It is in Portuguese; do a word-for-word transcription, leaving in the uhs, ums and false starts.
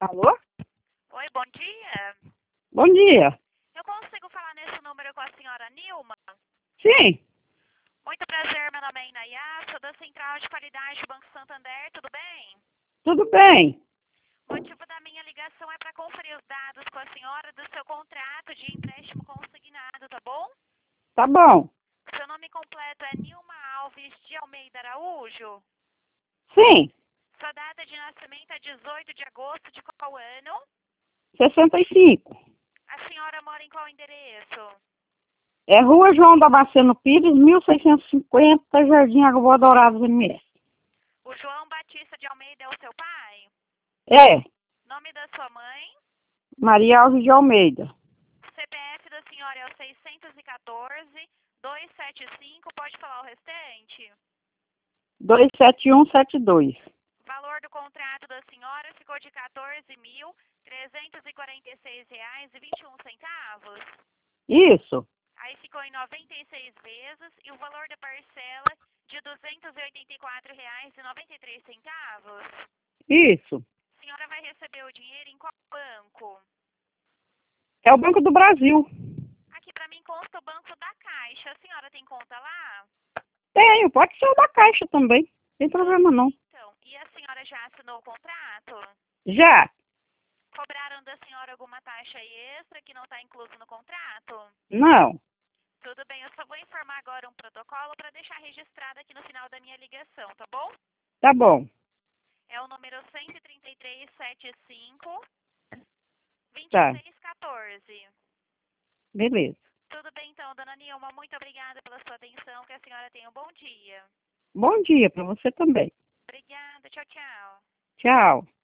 Alô? Oi, bom dia. Bom dia. Eu consigo falar nesse número com a senhora Nilma? Sim, Muito prazer, meu nome é Inayá, sou da Central de Qualidade do Banco Santander, tudo bem? tudo bem. O motivo da minha ligação é para conferir os dados com a senhora do seu contrato de empréstimo consignado, tá bom? Tá bom. Seu nome completo é Nilma Alves de Almeida Araújo. Sim, Sua data de nascimento é dezoito de agosto de qual ano? sessenta e cinco. A senhora mora em qual endereço? É Rua João Damasceno Pires, mil seiscentos e cinquenta, Jardim Água Dourada, M S. O João Batista de Almeida é o seu pai? É, Nome da sua mãe? Maria Alves de Almeida. C P F da senhora é o seiscentos e quatorze, duzentos e setenta e cinco, pode falar o restante? dois sete um sete dois. O valor do contrato da senhora ficou de quatorze mil, trezentos e quarenta e seis reais e vinte e um centavos. Isso, Aí ficou em noventa e seis vezes e o valor da parcela de duzentos e oitenta e quatro reais e noventa e três centavos. isso. A senhora vai receber o dinheiro em qual banco? É o Banco do Brasil. Aqui para mim consta o Banco da Caixa. A senhora tem conta lá? Tenho, pode ser o da Caixa também. Não tem problema não. Então, e a senhora já assinou o contrato? Já? Cobraram da senhora alguma taxa extra que não está incluso no contrato? Não. Tudo bem, eu só vou informar agora um protocolo para deixar registrado aqui no final da minha ligação, tá bom? Tá bom. É o número cento e trinta e três, setenta e cinco, vinte e Tá. seis quatorze. Beleza. Tudo bem então, dona Nilma, muito obrigada pela sua atenção, que a senhora tenha um bom dia. Bom dia para você também. Obrigada, tchau, tchau. Tchau.